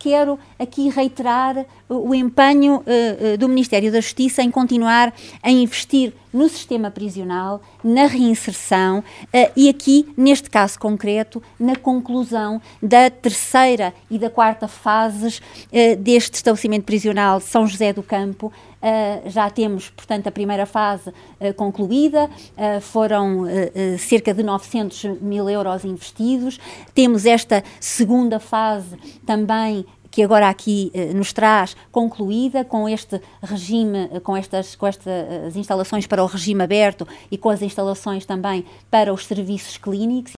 quero aqui reiterar o empenho do Ministério da Justiça em continuar a investir no sistema prisional, na reinserção e aqui, neste caso concreto, na conclusão da terceira e da quarta fases deste estabelecimento prisional de São José do Campo. Já temos, portanto, a primeira fase concluída, foram cerca de 900 mil euros investidos. Temos esta segunda fase também, que agora aqui nos traz, concluída, com este regime, com estas instalações para o regime aberto e com as instalações também para os serviços clínicos.